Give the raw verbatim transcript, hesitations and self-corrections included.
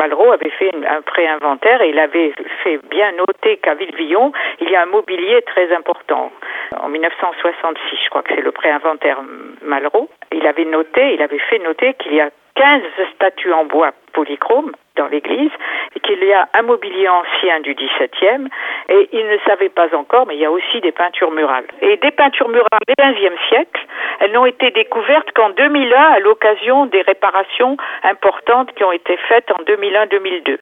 Malraux avait fait un pré-inventaire et il avait fait bien noter qu'à Villevillon, il y a un mobilier très important. En mille neuf cent soixante-six, je crois que c'est le pré-inventaire Malraux, il avait noté, il avait fait noter qu'il y a quinze statues en bois polychrome dans l'église et qu'il y a un mobilier ancien du dix-septième et il ne savait pas encore, mais il y a aussi des peintures murales. Et des peintures murales du quinzième siècle, elles n'ont été découvertes qu'en deux mille un à l'occasion des réparations importantes qui ont été faites en deux mille un deux mille deux.